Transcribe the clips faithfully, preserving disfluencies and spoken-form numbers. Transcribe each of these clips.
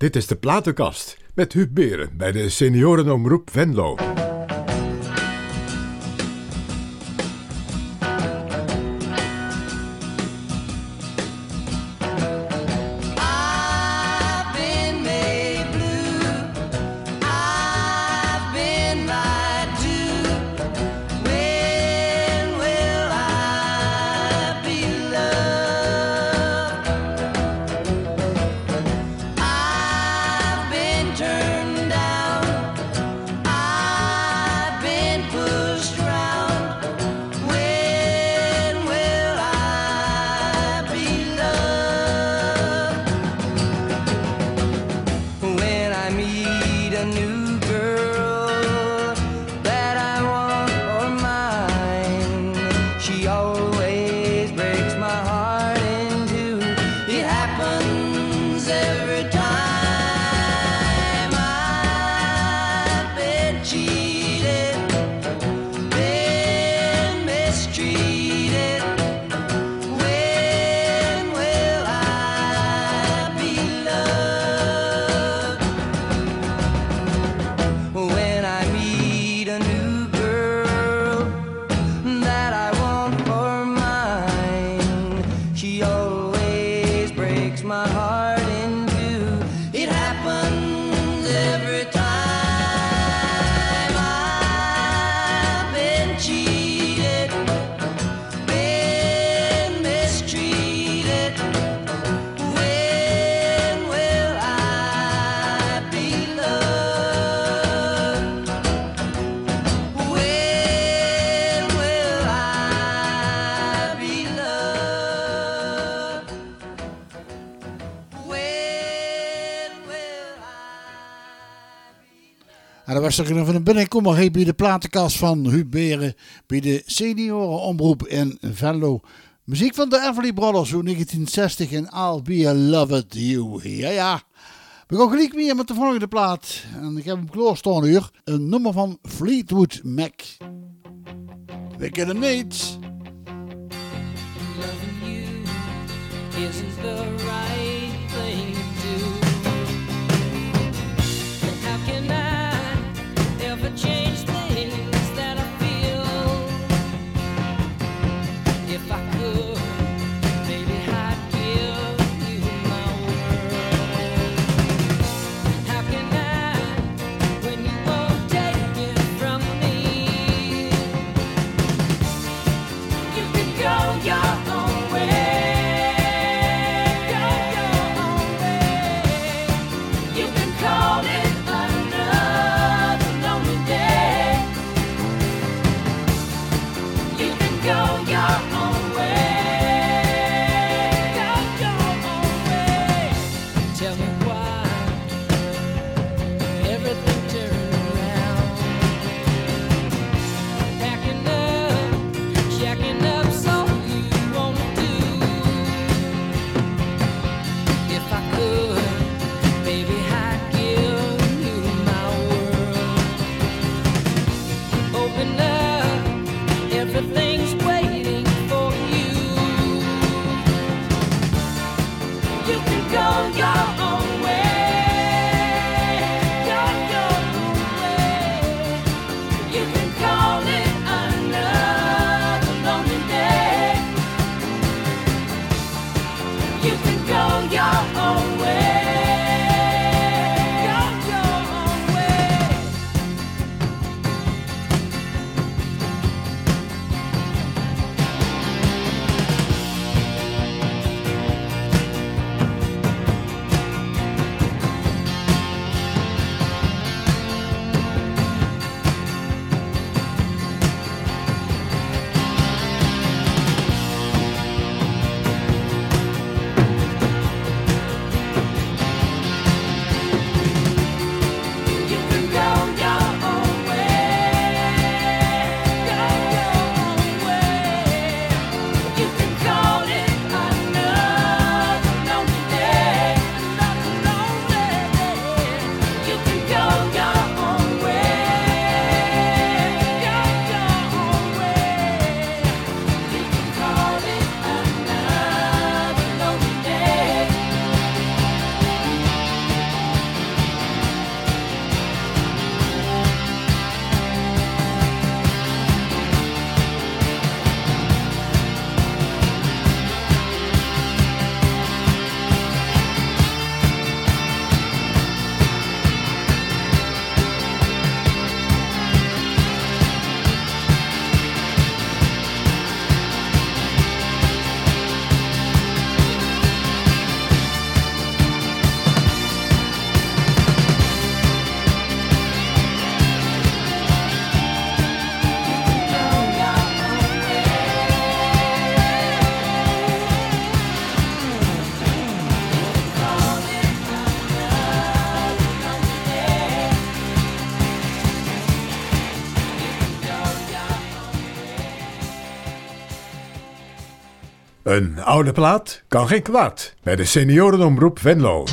Dit is de Platenkast met Huub Beren bij de Seniorenomroep Venlo. En dan was er nog van binnenkomen hey, bij de platenkast van Huub Beren bij de Seniorenomroep in Venlo. Muziek van de Everly Brothers uit negentien zestig en I'll Be a Loved You. Ja, ja. We gaan gelijk weer met de volgende plaat. En ik heb hem klaarstaan hier. Een nummer van Fleetwood Mac. We kennen hem niet. Loving you isn't the right thing to do. And how can I ever change things that I feel? If I could, baby, I'd give you my world. How can I, when you won't take it from me? You can go your own way. Go, go. Een oude plaat kan geen kwaad bij de seniorenomroep Venlo.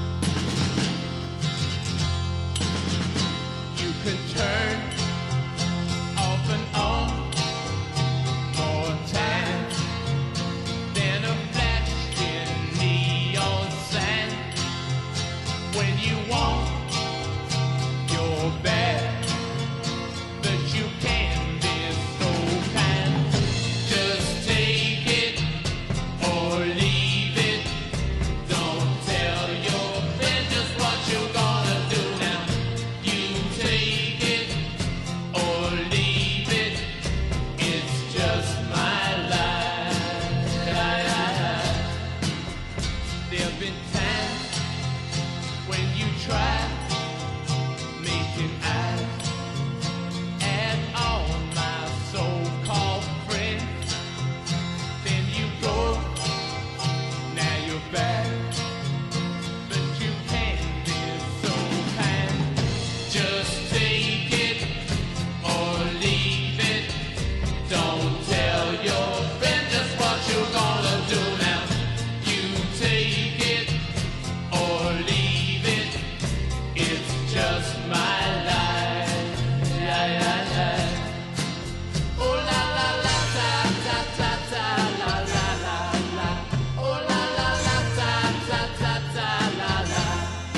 You can turn off and on more time than a flash in neon sign. When you want your bad, but you can be so kind. Just take it or leave it. Don't tell your friend just what you're gonna do now. You take it or leave it. It's just my life. There've been times when you try making eyes at all my so-called friends. Then you go, now you're back, but you can't be so kind. Just take it or leave it. Don't tell your friend just what you're gonna do now. You take it or leave it. It's just my life. Yeah, yeah, yeah. Oh la la la ta ta ta ta la la la la. Oh la la la ta ta ta ta la la.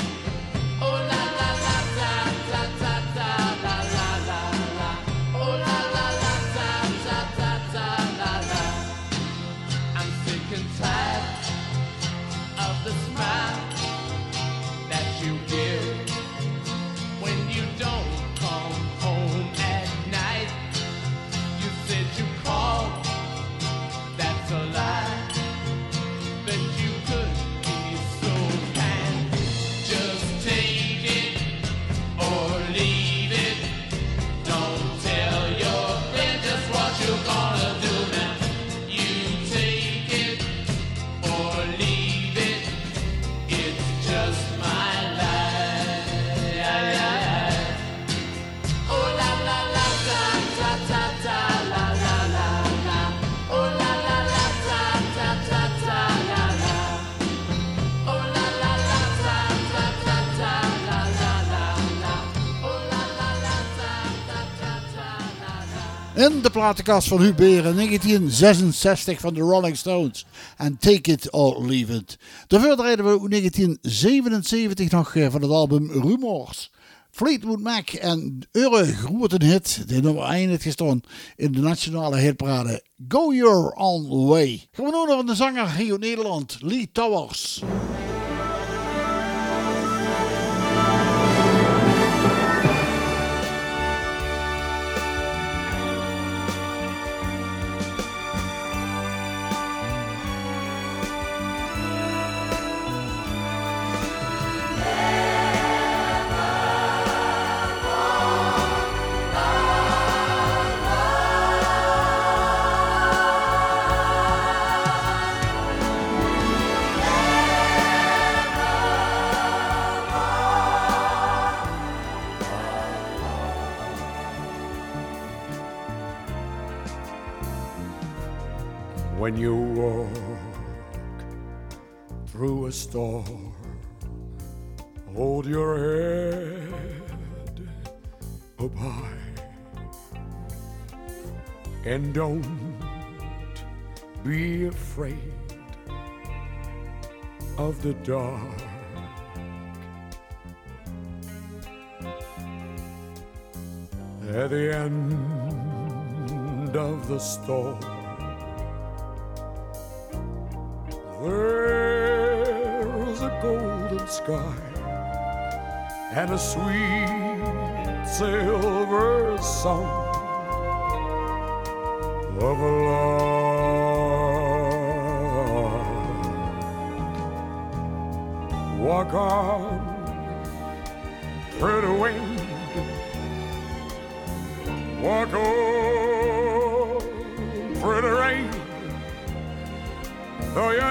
Oh la la la ta ta ta ta la la la la. Oh la la la ta ta ta ta la la. I'm sick and tired of the smile that you give when you don't come home at night. You said you called, that's a lie, but you could be so kind. Just take it or leave it. Don't tell your friend just what you're gonna do now. You take it or leave it. It's just my life. Yeah, yeah, yeah. Oh la la la ta ta ta ta la la la la. Oh la la la ta ta ta ta la la. Oh la la la ta ta ta ta la la la la. Oh la la la ta ta ta ta la la. In de platenkast van Huub Beren, negentien zesenzestig van de Rolling Stones. En Take It or Leave It. Daarvoor rijden we negentien zevenenzeventig nog eh, van het album Rumors. Fleetwood Mac en eure grote hit, die nummer één heeft gestaan in de nationale hitparade. Go Your Own Way. Gaan we nu naar de zanger hier in Nederland, Lee Towers. When you walk through a storm, hold your head up high and don't be afraid of the dark. At the end of the storm, there's a golden sky and a sweet silver song of a lark. Walk on, pretty wind. Walk on, pretty rain. Though your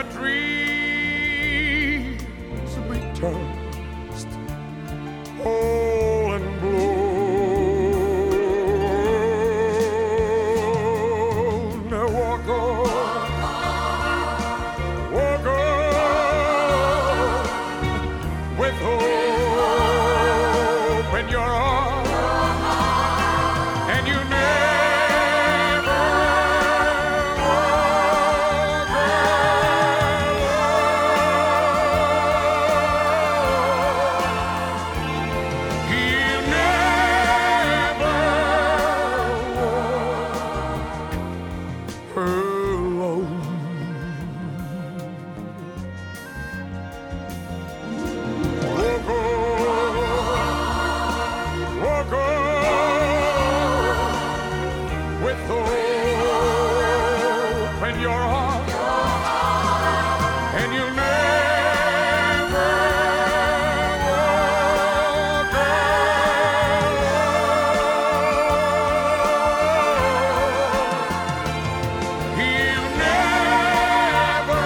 dreams be tossed whole and blown, walk on, when you're on, and you never walk alone. You never walk alone. Walk on, walk on with hope in your heart, and you'll never walk alone. You'll never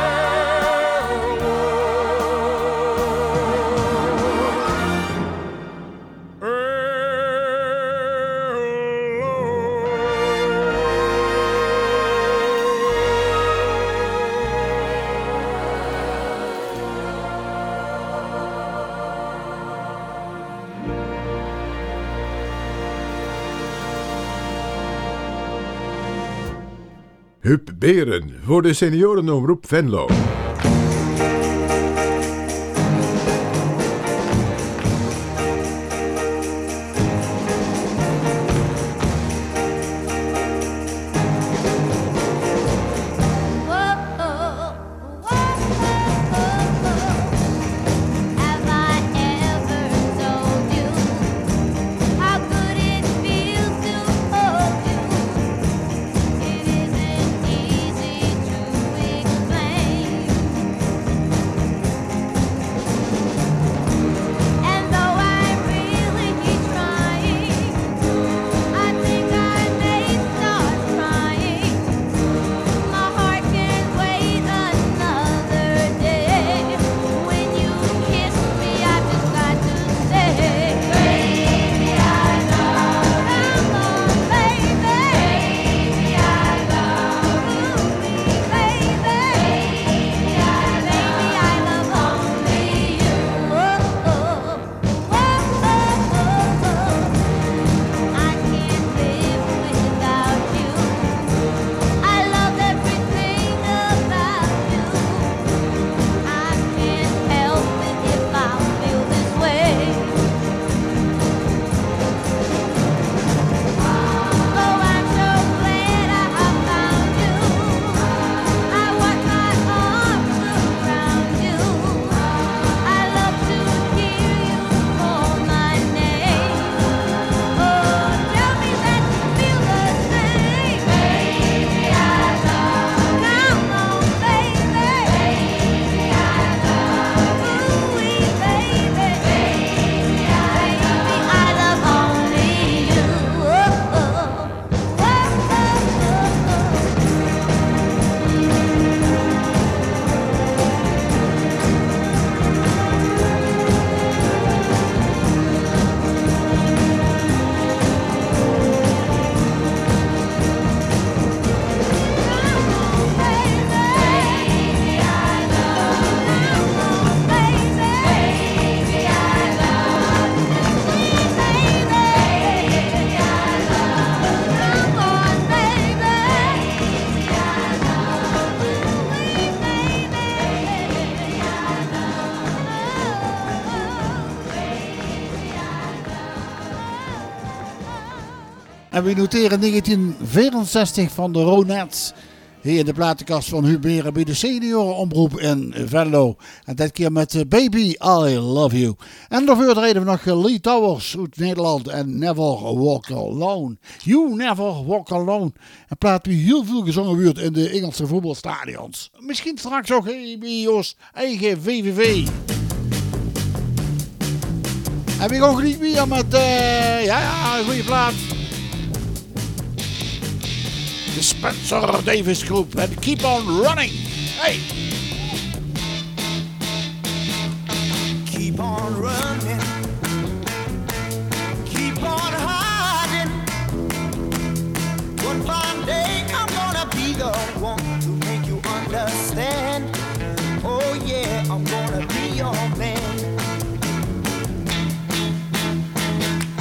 Huub Beren voor de seniorenomroep Venlo. Have I ever told you how good it feels to hold you? It isn't easy to explain. And though I'm really trying, I think I may start crying. My heart can't wait another day. When you kiss me, I've just got to say, baby, I love you. Come on, baby. Baby, I love you. Baby, baby, I love only you. Oh, oh, oh, oh, I can't live without you. I love everything about you. I can't help it if I feel this way. Oh, I'm so glad I found you. I want my arms around you. I love to hear you call my name. Oh, tell me that you feel the same. Baby, I love you. Come on, baby. Baby, I love you. Ooh-wee, baby. Baby, I love only you. Oh, oh, oh, oh, En we noteren negentien vierenzestig van de Ronettes. Hier in de platenkast van Huub Beren bij de seniorenomroep in Venlo. En dit keer met eh, Baby, I Love You. En daarvoor reden we nog eh, Lee Towers uit Nederland en Never Walk Alone. You Never Walk Alone. Een plaat die heel veel gezongen wordt in de Engelse voetbalstadions. Misschien straks ook eh, bij ons eigen V V V. En we gaan genieten weer met, uh, ja, ja, een goede plaat. De Spencer Davis Groep en Keep On Running. Hey! Keep on running, keep on hiding. One fine day I'm gonna be the one to make you understand. Oh yeah, I'm gonna be your man.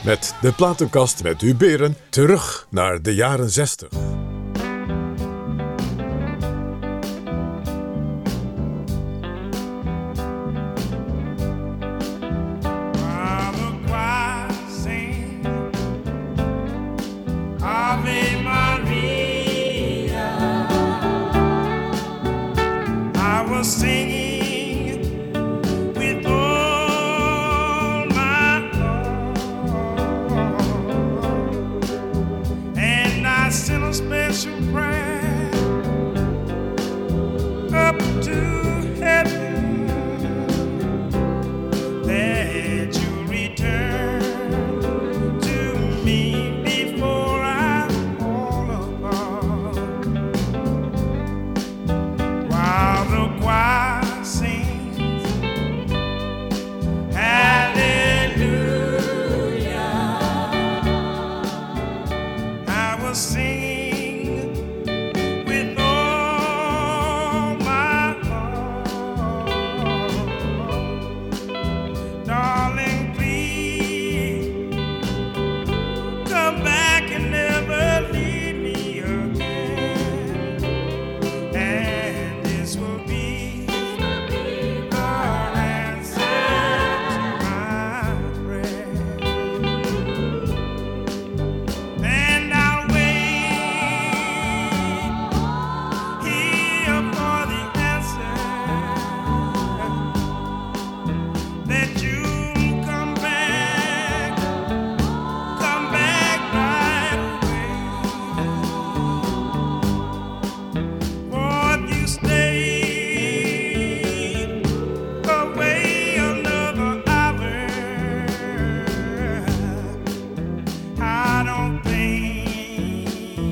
met de platenkast met Huub Beren terug naar de jaren zestig. While the choir sings Ave Maria, I was singing with all my heart, and I sent a special prayer up to heaven that you return to me before I fall apart. While the choir sings hallelujah, I was singing with all my heart. Darling, please come back and never leave me again. And this will be our answer to my prayer. And I'll wait here for the answer that you come back, come back right away. For if you stayed away another hour, I don't think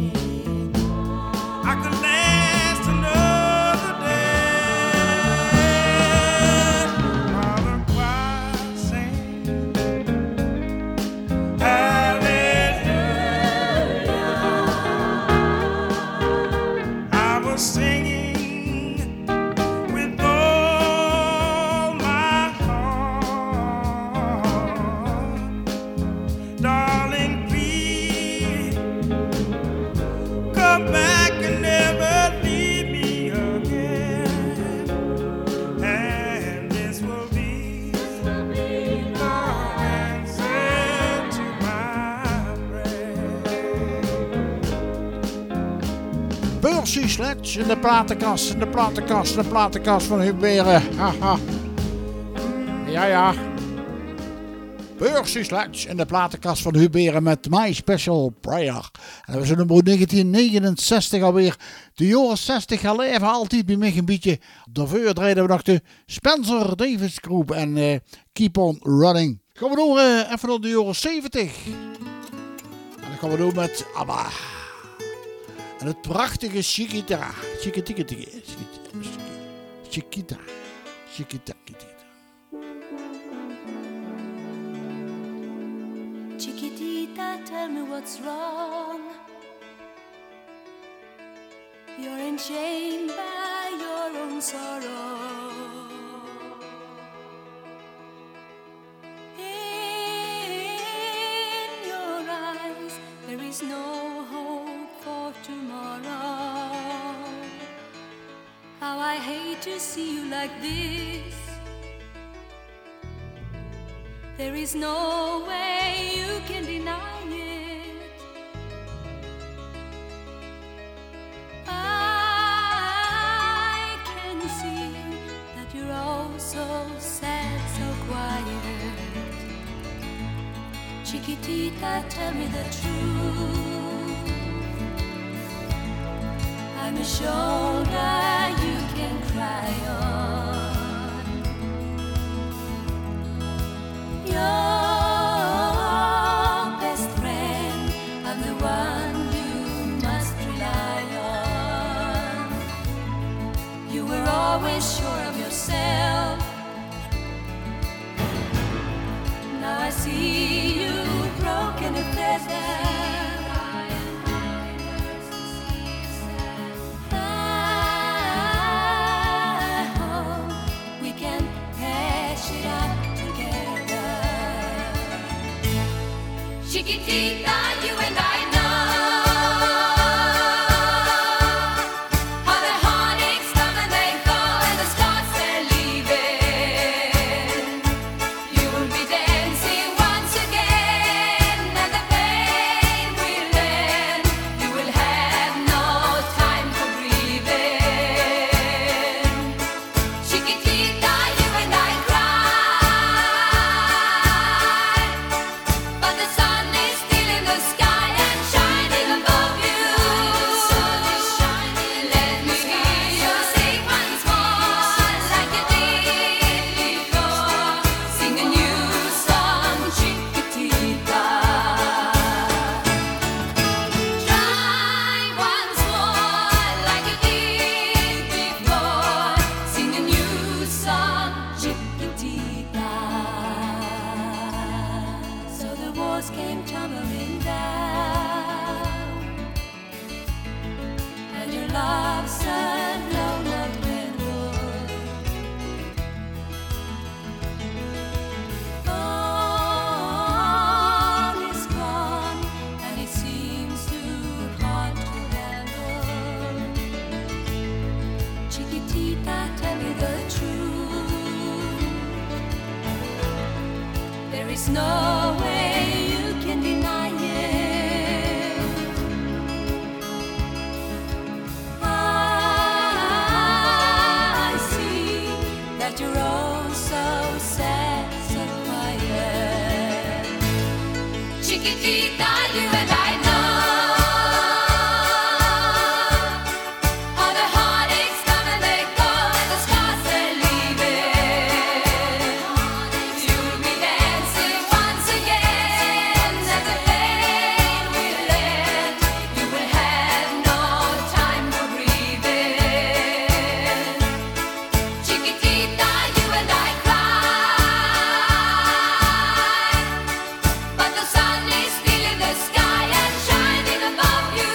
I could last another day. While the choir sings hallelujah, I was singing with all my heart. Darling, please come back and never leave me again. And this will be our answer to my prayer. Percy Sledge in de platenkast, in de platenkast, in de platenkast van Huub Beren. Haha. Ja, ja. Percy Sledge in de platenkast van Huub Beren met My Special Prayer. En dat was in nummer negentien negenenzestig alweer. De jaren zestig gaan leven altijd bij mij een beetje. Daarvoor draaiden we nog de Spencer Davis Group en eh, Keep On Running. Gaan we door eh, even naar de jaren zeventig. En dan gaan we door met ABBA. En het prachtige Chiquita. Chiquita. Chiquita. Chiquita. Chiquitita, tell me what's wrong. You're enchained by your own sorrow. In your eyes, there is no hope for tomorrow. How I hate to see you like this. There is no way you can deny it. I can see that you're all so sad, so quiet. Chiquitita, tell me the truth. I'm a shoulder you can cry on. Your best friend, I'm the one you must rely on. You were always sure of yourself. Now I see you broken and feathered. Chiquitita, you and I know how the heartaches come and they go and the stars they're leaving. You will be dancing once again and the pain will end. You will have no time for breathing. Chiquitita, you and I cry, but the sun is still in the sky and shining above you. Let me hear you sing once more like you did before. Sing a new song, Chiquitita. Try once more like you did before. Sing a new song, Chiquitita. So the walls came tumbling down, and your love said no, no, no. All is gone, and it seems too hard to handle. Chiquitita, tell me the truth. There is no way you can deny it. I see that you're oh so sad, so quiet. Chiquitita, you and I know how the heartaches come and they go and the scars they're leaving. You'll be dancing once again and the pain will end. You will have no time for breathing. Chiquitita, you and I cry, but the sun is still in the sky and shining above you.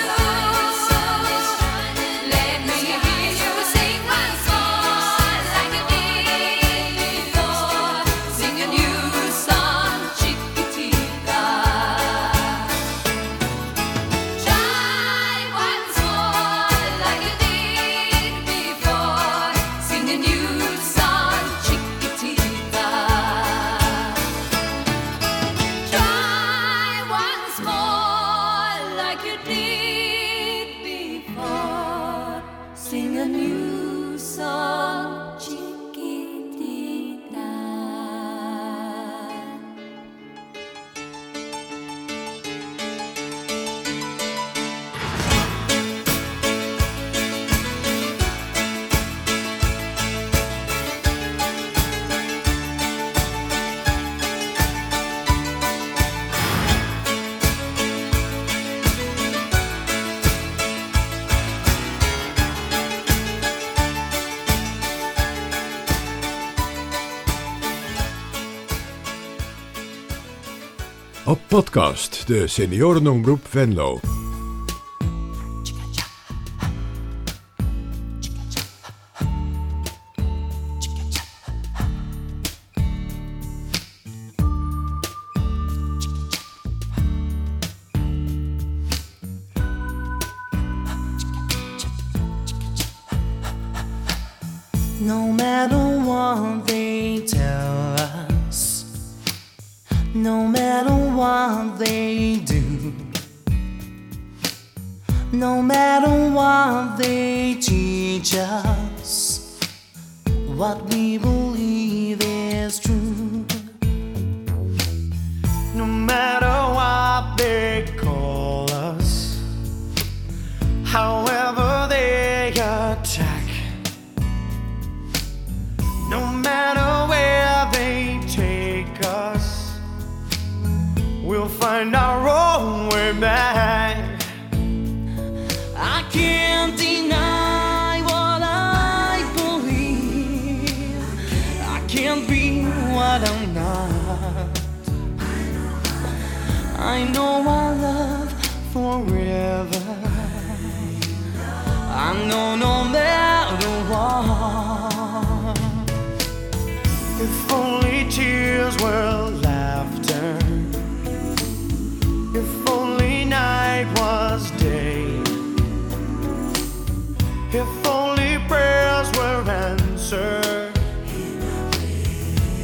Let me hear you sing once more like you did before. Sing a new song, Chiquitita. Try once more like you did before. Sing a new song, Chiquitita. Try once more like you did before. Sing a new song, Chiquitita. Op podcast, de seniorenomroep Venlo. No matter what they tell us, no matter what they do, no matter what they teach us, what we believe is true. No matter what they call us, however they attack, no matter where they take us, we'll find our own way back. I can't deny what I believe. I can't be what I'm not. I know our love forever. I know no matter what. If only tears were laughter,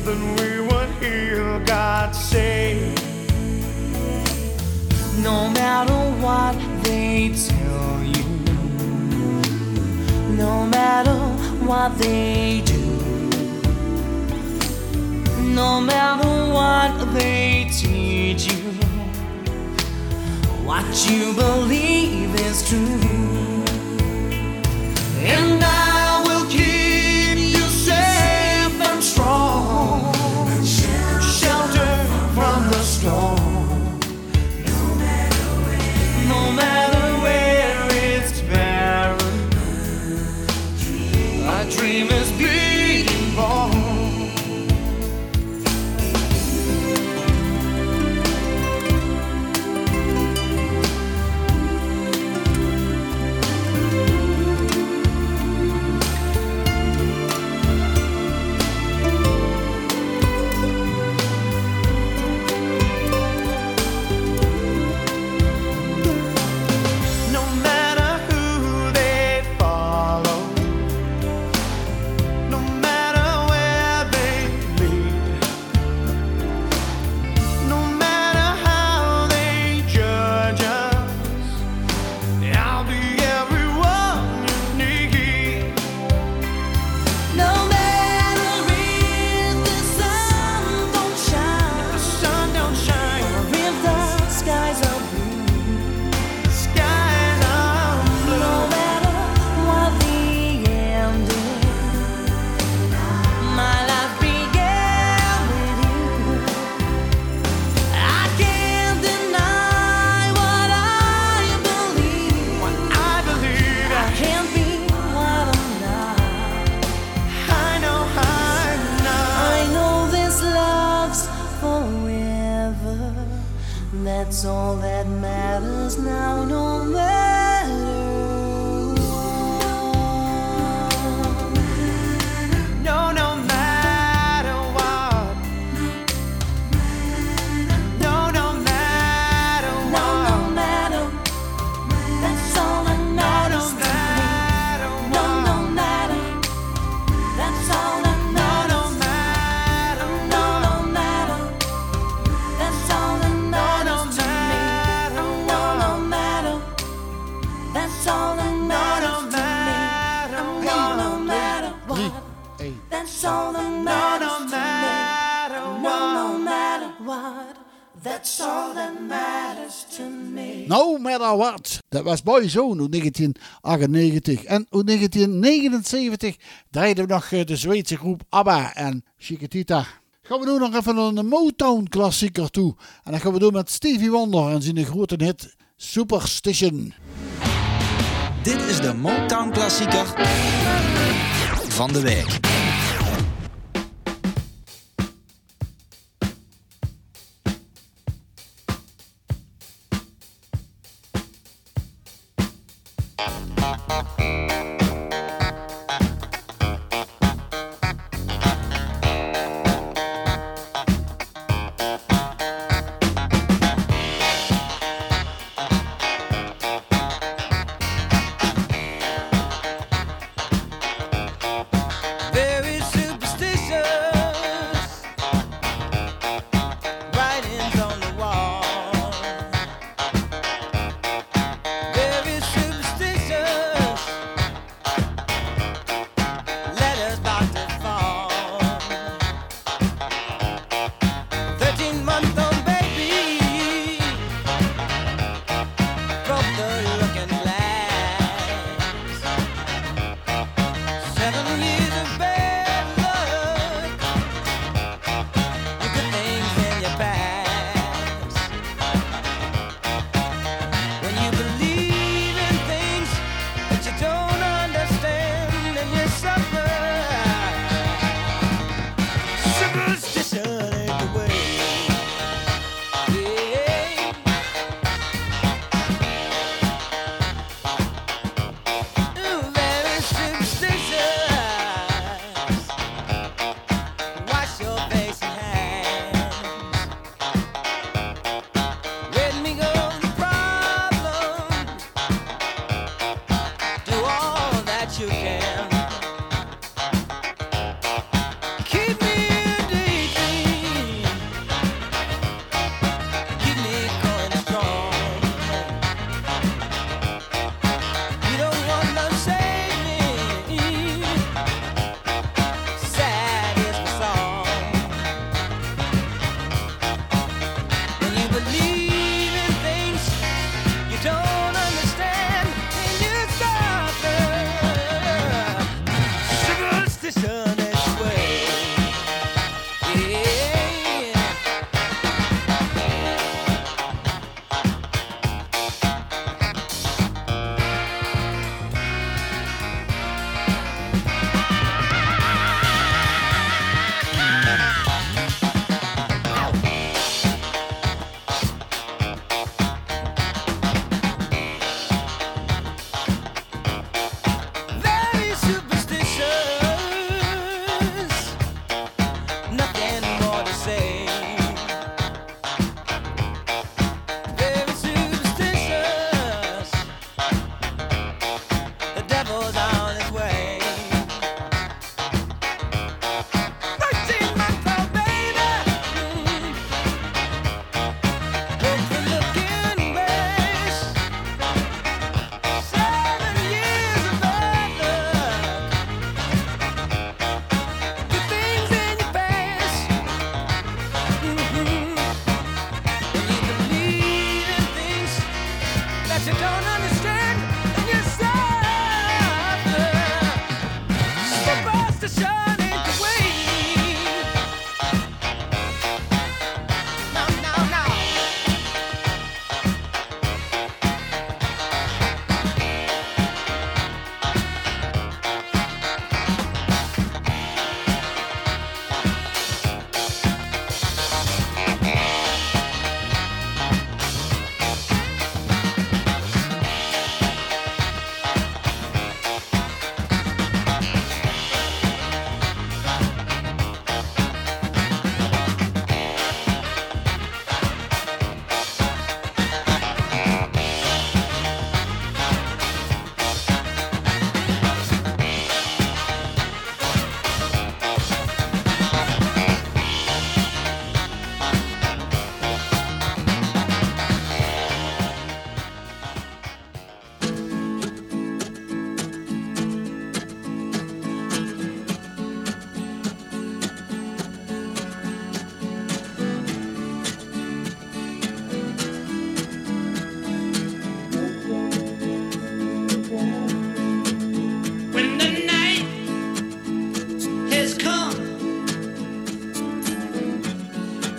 then we would hear God say, No matter what they tell you, no matter what they do, no matter what they teach you, what you believe is true. And I will keep you safe and strong, shelter from the storm. No matter where it's barren, a dream is being born. That's all that matters now, no matter what. no, no matter what. No, no matter No, what. no matter. That's all that matters to me. No, no matter. That's all that matters. No, no matter. No, no matter. That's all that matters to me. No, no matter. That's all that matters to me. No, no matter what. Hey. That's all that matters to me. No, no matter what. That's all that matters to me. No matter what. Dat was Boyzone uit negentien achtennegentig. En uit negentien negenenzeventig draaiden we nog eh, de Zweedse groep ABBA en Chiquitita. Gaan we nu nog even naar een Motown-klassieker toe. En dat gaan we doen met Stevie Wonder en zijn grote hit Superstition. Dit is de Motown klassieker van de week. Very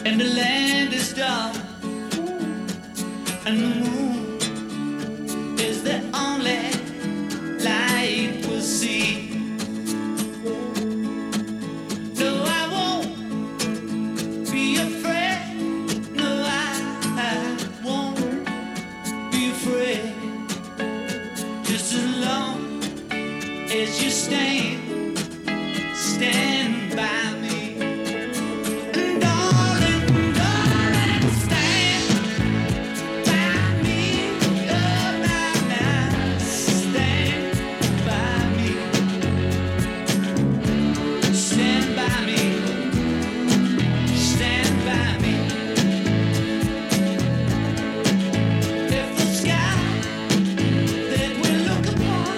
and the land is dark, and the moon is the only light we'll see. No, I won't be afraid. No, I, I won't be afraid. Just as long as you stand, stand by me. And darling, darling, stand by me. Oh, now, now, stand by me. Stand by me. Stand by me. If the sky that we look upon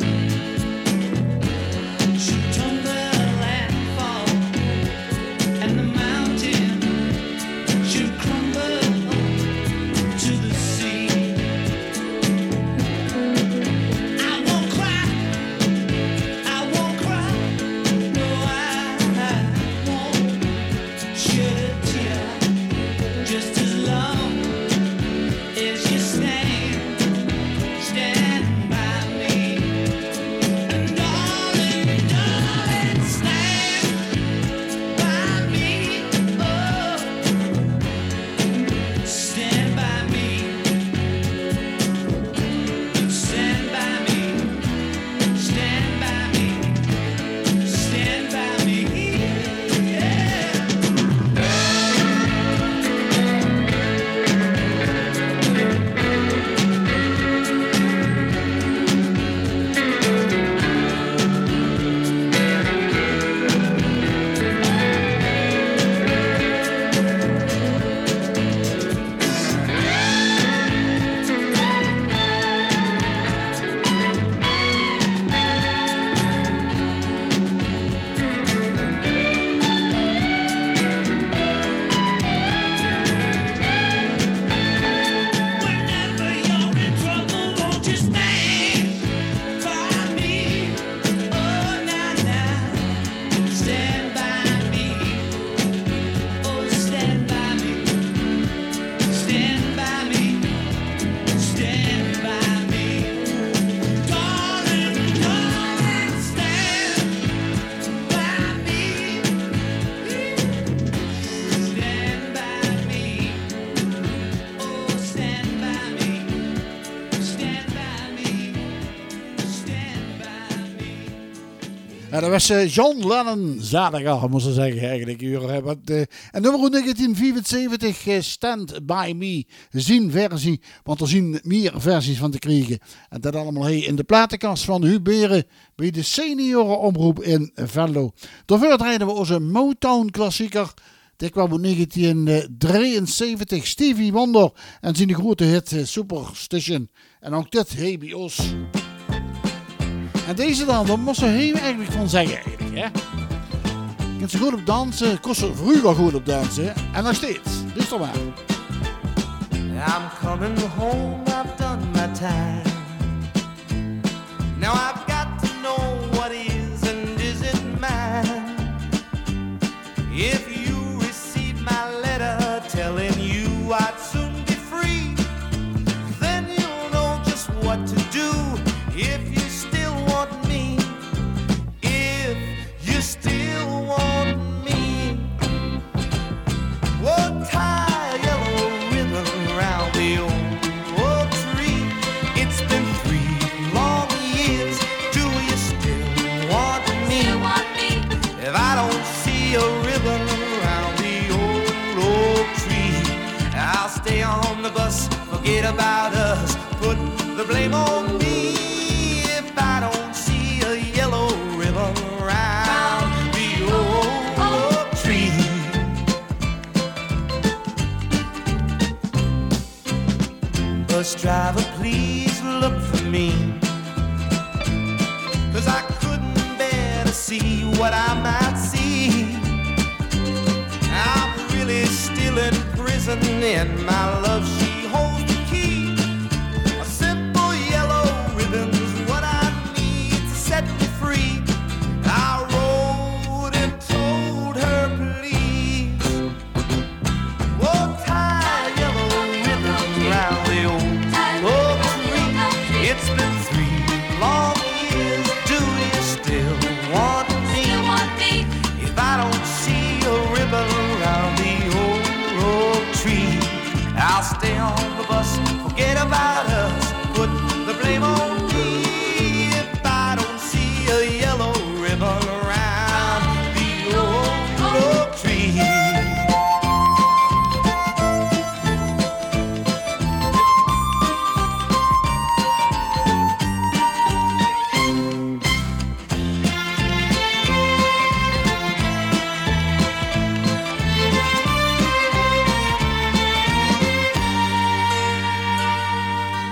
should tumble and fall, and the mountain should crumble to the sea, I won't cry, I won't cry, no, I, I won't shed a tear, just as long as you stand, stand by me. And darling, darling, stand by me. Oh, stand by me. Stand by me. Stand by me. Stand by me. Yeah. Whenever you're in trouble, won't you stand by me? Oh, now, now, stand by me. Oh, stand by me. Stand by me. Stand by me. Darling, darling, stand by me. Stand by me. Oh, stand by me. Stand by me. Stand by me. Ja, dat was eh, John Lennon, zaterdag, moest ik zeggen eigenlijk. Uur, hè, want, eh, en nummer negentien vierenzeventig, eh, Stand By Me, zijn versie, want er zijn meer versies van te krijgen. En dat allemaal hey, in de platenkast van Huberen bij de seniorenomroep in Venlo. Daarvoor draaiden we onze Motown klassieker. Dit kwam in negentien drieënzeventig, Stevie Wonder en zijn grote hit eh, Superstition. En ook dit, hey bij ons. En deze dan, daar moest je heel eigenlijk van zeggen eigenlijk, hè. Je kunt ze goed op dansen, kost ze vroeger goed op dansen, en nog steeds. Dus toch maar. I'm coming home, I've done my time. Now I've got to know what is and isn't mine. If you receive my letter telling you I'd soon be free, then you'll know just what to do if you still want me. If you still want me, we'll tie a yellow ribbon around the old oak tree. It's been three long years. Do you still want me? If I don't see a ribbon around the old oak tree, I'll stay on the bus, forget about us, put the blame on me. If I don't see a yellow ribbon around the old oak tree. Bus driver, please look for me, 'cause I couldn't bear to see what I might see. I'm really still in prison, and my love, she holds the key. A simple yellow ribbon's what I need to set me free. I wrote and told her, please,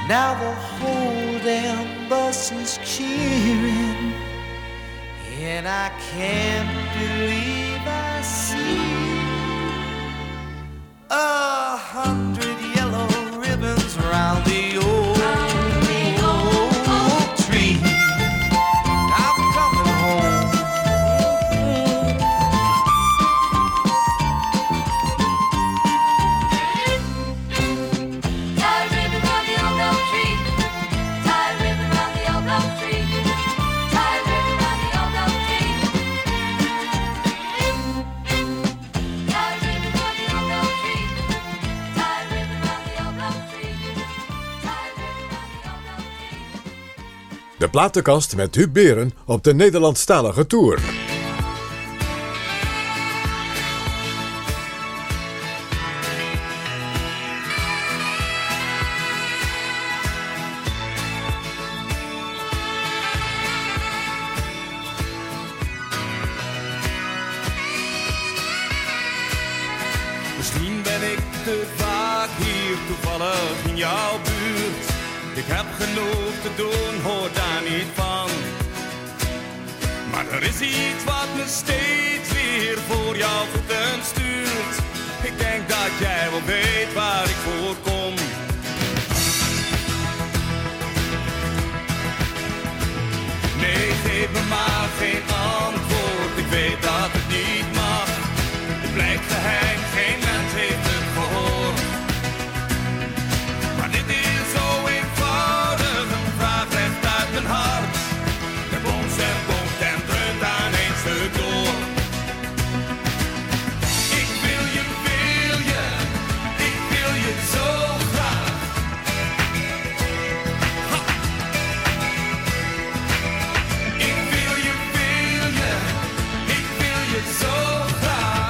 Now the whole damn bus is cheering, and I can't believe I see a hundred yellow ribbons round the old, old tree. I'm coming home. Tie ribbon round the old oak tree. Tie ribbon round the old oak tree. Tie ribbon round the old oak tree. Tie ribbon round the old oak tree. Tie ribbon round the old oak tree. Tie ribbon round the old oak tree. De platenkast met Huub Beren op de Nederlandstalige tour. Misschien ben ik te vaak hier toevallig in jouw buurt. Ik heb genoeg te doen, hoor daar niet van. Maar er is iets wat me steeds weer voor jouw voeten stuurt. Ik denk dat jij wel weet waar ik voor kom. Nee, geef me maar geen antwoord. Ik weet dat het niet mag. Het blijft geheim, geen mens heeft het gehoord. Maar dit is zo eenvoudig, een vraag recht uit mijn hart. De bons en bonkt en dreunt aan één stuk door. Ik wil je, wil je, ik wil je zo graag. Ha. Ik wil je, wil je, ik wil je zo graag.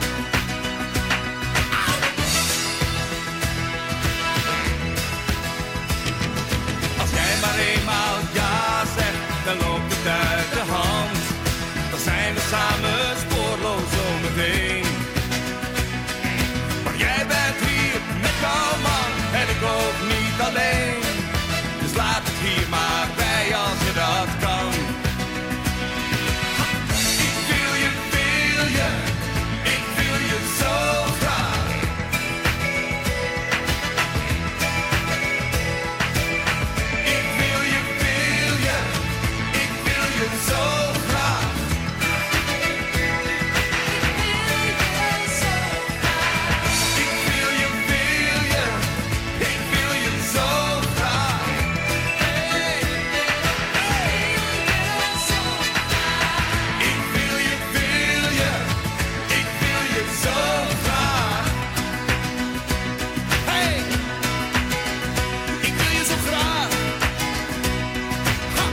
Als jij maar eenmaal ja zegt, dan loopt het uit de hand. Dan zijn we samen spoorloos zometeen. Maar jij bent hier met jouw man en ik ook niet alleen. Dus laat het hier maar bij als je dat kan. Ha. Ik wil je, wil je, ik wil je zo graag. Ik wil je, wil je, ik wil je zo graag. Ik wil je, wil je, ik wil je zo graag. Hey, hey. Ik wil je, wil je, ik wil je zo graag. Hey, ik wil je zo graag. Ha.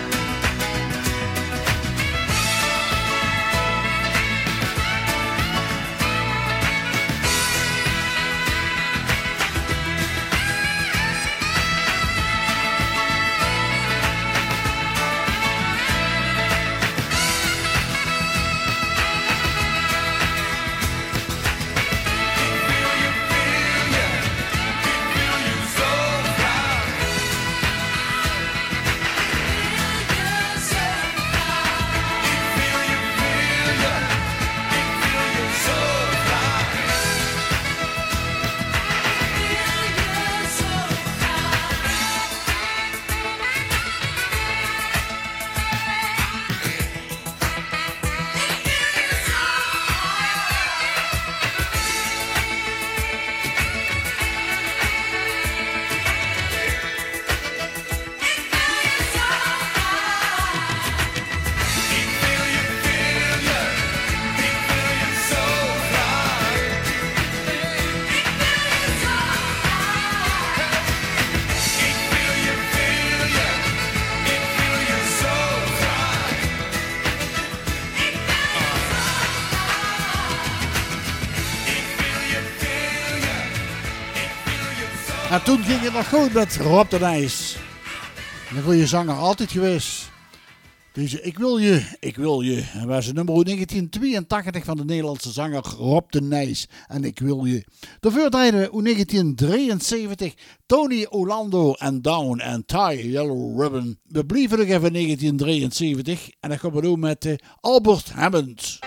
En toen ging het nog goed met Rob de Nijs. Een goede zanger, altijd geweest. Deze Ik wil je, ik wil je. En was het nummer negentien tweeëntachtig van de Nederlandse zanger Rob de Nijs. En Ik wil je. Daarvoor draaiden we negentien drieënzeventig Tony Orlando en Down and Tie Yellow Ribbon. We blijven nog even negentien drieënzeventig. En dan gaan we doen met uh, Albert Hammond.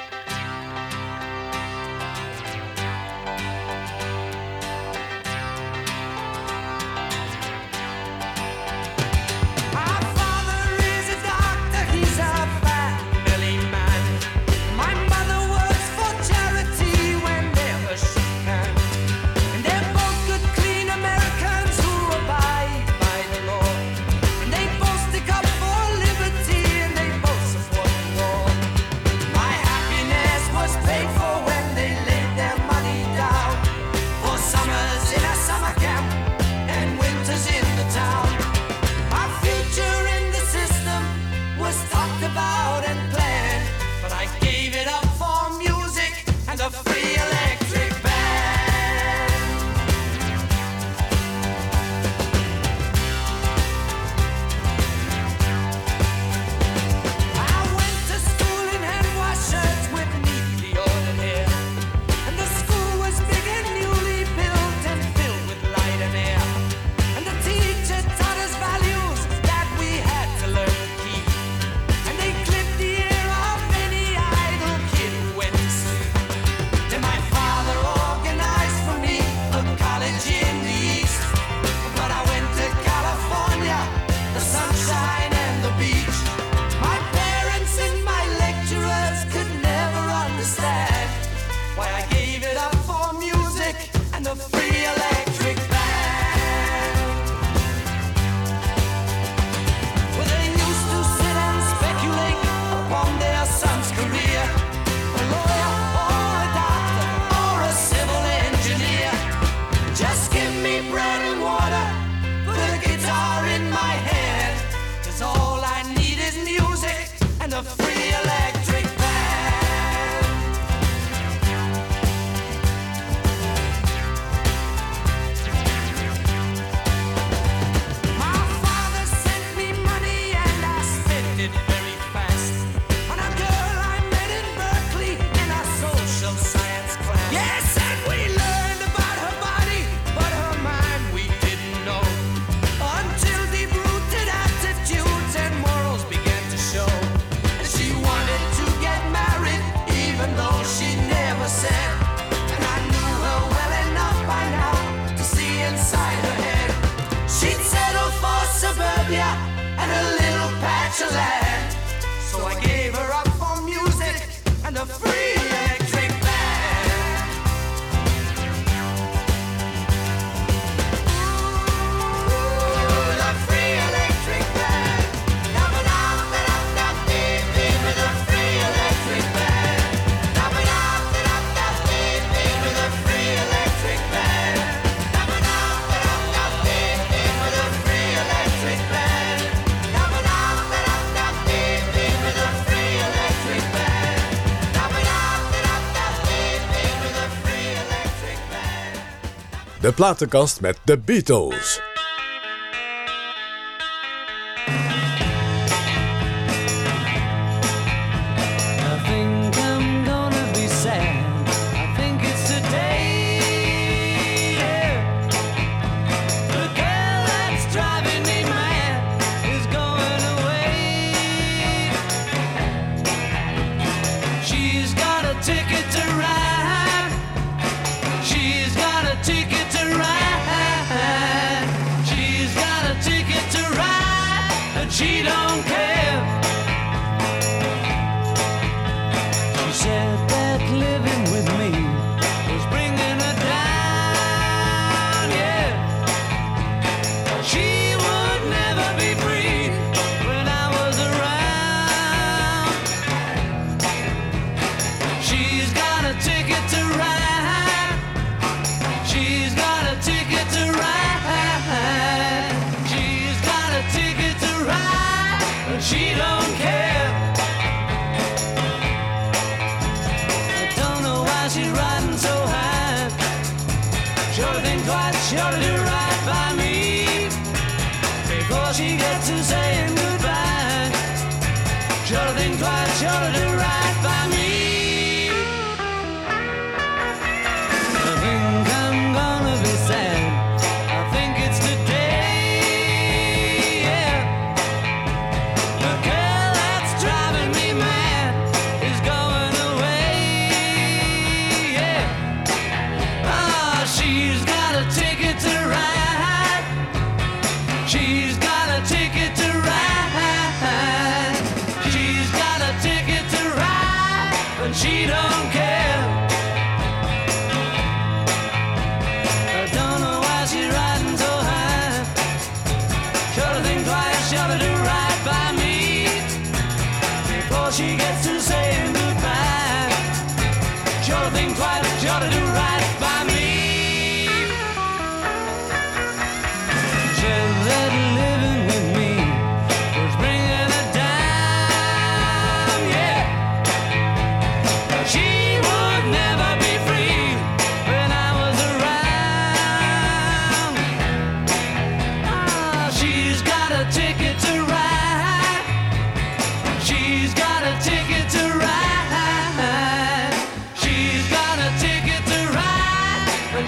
My father is a doctor, he's a family man. My mother works for charity whenever she can. And they're both good, clean Americans who abide by the law. And they both stick up for liberty and they both support the war. My happiness was paid for when they laid their money down. For summers in a summer camp and winters in the town. Our future in the system was talked about and planned, but I gave it up for music and a free electric band. I went to school in hand-wash shirts with neatly ordered hair, and the school was big and newly built and filled with light and air. And the teacher taught us values that we had to learn to keep. And they clipped the ear of any idle kid who went to sleep. Then my father organized for me a college in the East. But I went to California, the sunshine and the beach. My parents and my lecturers could never understand why I gave it up for music and the free electric band. Well, they used to sit and speculate upon their son's career, a lawyer or a doctor or a civil engineer. Just give me bread and water, put a guitar in my hand, 'cause all I need is music and a free electric band. My father sent me money and I spent it very fast on a girl I met in Berkeley in a social science class. Yes, and we learned about her body, but her mind we didn't know until deep-rooted attitudes and morals began to show. And she wanted to get married even though she never said. And I knew her well enough by now to see inside her head. She'd settle for suburbia and a little patch of land. So I gave her up for music and a free electric band. Ooh, the free electric band. Dum-a-dum-da-dum-dum-dee-dee with a free electric band. Dum-a-dum-da-dum-dum-dee-dee with a free electric band. Dum-a-dum-da-dum-dum-dee-dee with a free electric band. Dum-a-dum-da-dum-dum-dee-dee with a free electric band. Dum-a-dum-da-dum-dum-dee-dee with a free electric band. De platenkast met de Beatles. I think I'm gonna be sad. I think it's today. Yeah. The girl that's driving me mad is going away. She's got a ticket to ride. She's got a ticket to ride. She's got a ticket to ride, and she don't care. She said that living with me was bringing her down, yeah. She would never be free when I was around. She's got a ticket to ride. She's got a ticket to ride. She's got a ticket to ride, but she don't care. I don't know why she's riding so high. Sure think twice, sure to do right by me before she gets to saying goodbye.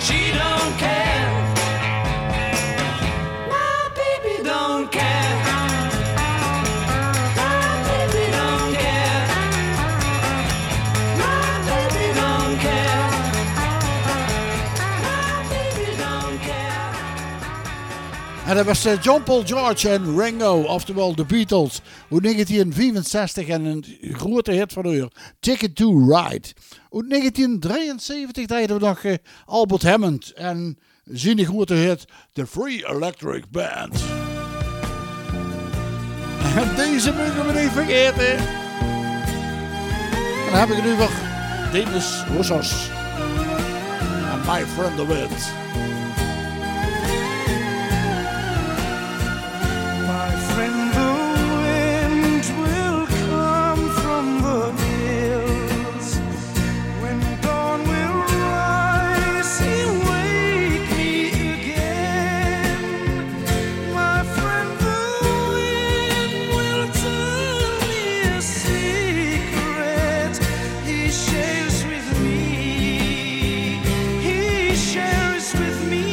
She don't care. My baby don't care. My baby don't care. My baby don't care. My baby don't care. En dat was eh, John Paul George en Ringo, oftewel de Beatles, uit negentien vijfenzestig en een grote hit van haar, Ticket to Ride. Uit negentien drieënzeventig deden we nog eh, Albert Hammond en zijn grote hit, The Free Electric Band. En deze mogen we niet vergeten. En dan heb ik het over Denis Roussos en My Friend the Wind. My friend, the wind will come from the hills. When dawn will rise, he'll wake me again. My friend, the wind will tell me a secret. He shares with me. He shares with me.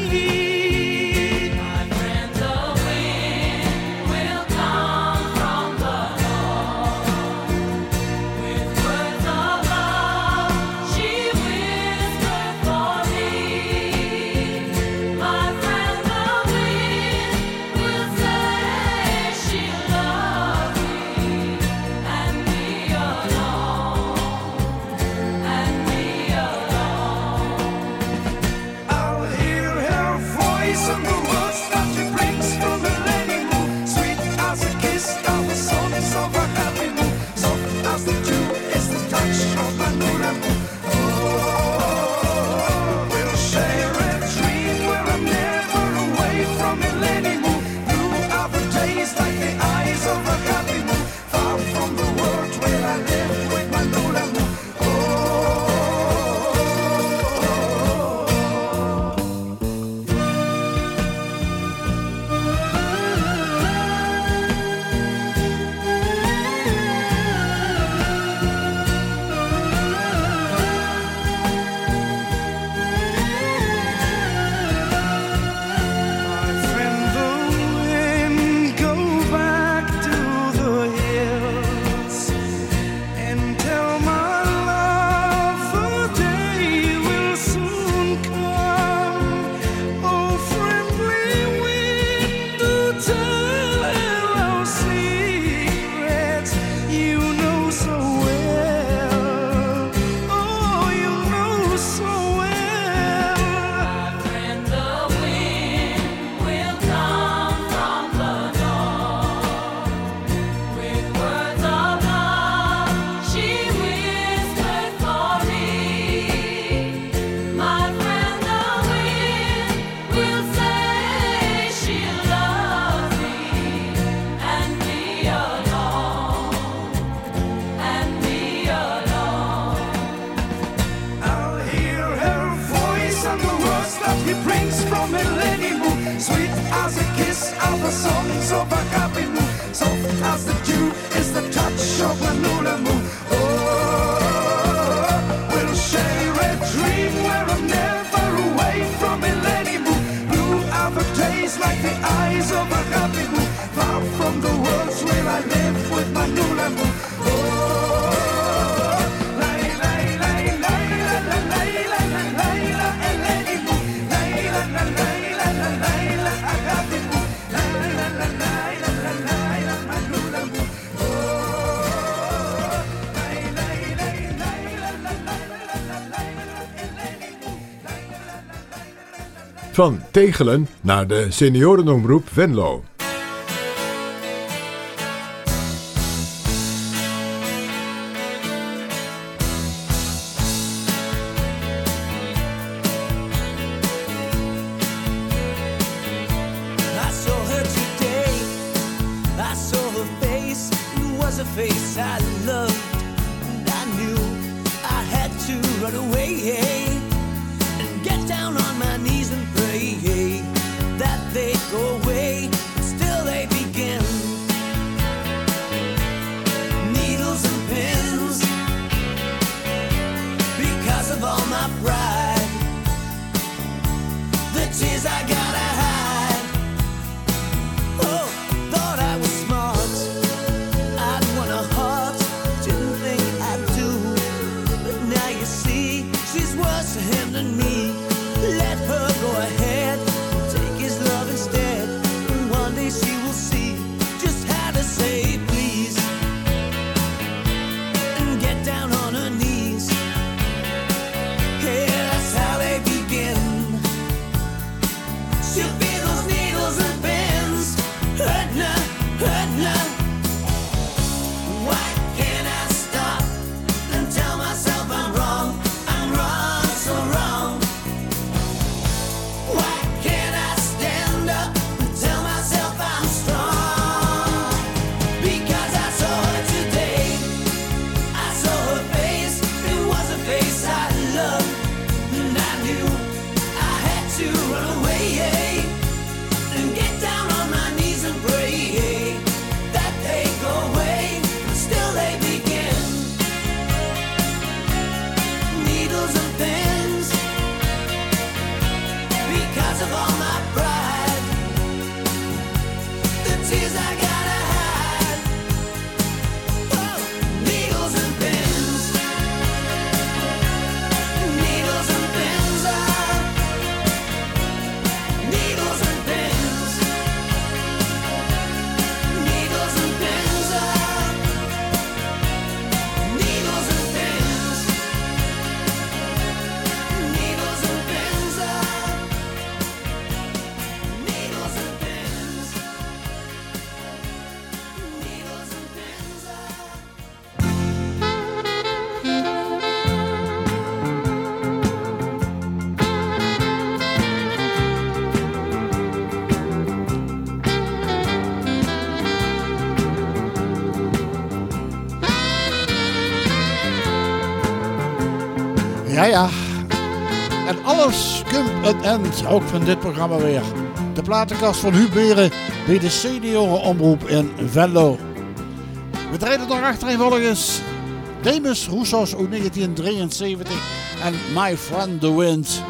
I'll hear her voice and the words that she brings from the lady moon, sweet as a kiss of the songs of a happy moon, soft as the dew is the touch of a new moon. Oh, we'll share a dream where I'm never away from the lady moon. Blue are the days like the eyes of a happy moon, far from the world where I live with my new moon. My friend, the wind, go back to the hills and tell my love the day will soon come. Oh, friendly wind, do tell her our secrets you know so well. Oh, you know so well. I'll hear her voice and the words that he brings from a lady moon, sweet as a kiss of the songs of a happy moon, soft as the dew is the touch of a new moon. Oh, we'll share a dream where I'm never away from a lady moon. Blue are the days like the eyes of a happy moon, far from the worlds where I live with my new moon. Oh, Layla, Layla, Layla, Layla, Layla, a lady moon. Layla, Layla, Layla, a happy moon. Layla, Layla, Layla, my new moon. Oh, Layla, Layla, Layla, Layla, a lady moon. Van Tegelen naar de seniorenomroep Venlo. I saw her today. I saw her face. It was a face I loved, and I knew I had to run away and get down on my knees and pray that they'd go away. Still they begin. Needles and pins, because of all my pride. let her go ahead, take his love instead. And one day she will see just how to say please, and get down on her knees. Yeah, that's how they begin. She'll feel those needles and pins, hurting her, hurting her. Why can't I stop and tell myself I'm wrong? I'm wrong, so wrong. Why can't I stand up and tell myself I'm strong? Because I saw her today, I saw her face. It was a face I loved, and I knew I had to run away and get down on my knees and pray that they go away. Still they begin. Needles and pins, because of all my pride, the tears I gotta hide. Oh, needles and pins, needles and pins, ah, needles and pins, needles and pins, ah, needles and pins, needles and pins, ah, needles and pins, needles and pins, ah. Ja, ja. En alles komt een eind, ook van dit programma weer. De platenkast van Huub Beren bij de seniorenomroep in Venlo. We draaien nog achtereenvolgens Demis Roussos uit negentien drieënzeventig en My Friend the Wind.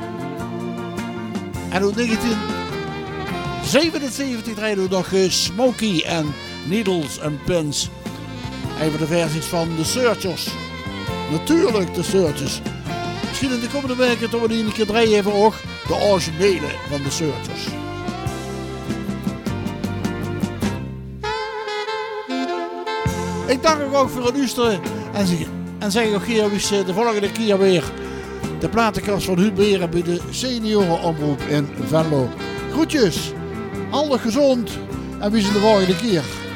En uit negentien zevenenzeventig draaien we nog eh, Smokey en Needles and Pins. Een van de versies van de Searchers. Natuurlijk de Searchers. Misschien in de komende weken dat we die een keer draaien even ook de originele van de Searchers. Ik dank u ook voor het luisteren en zeg, en zeg ook hier wie de volgende keer weer de platenkast van Huub Beren bij de seniorenomroep in Venlo. Groetjes, alle gezond en wie ze de volgende keer.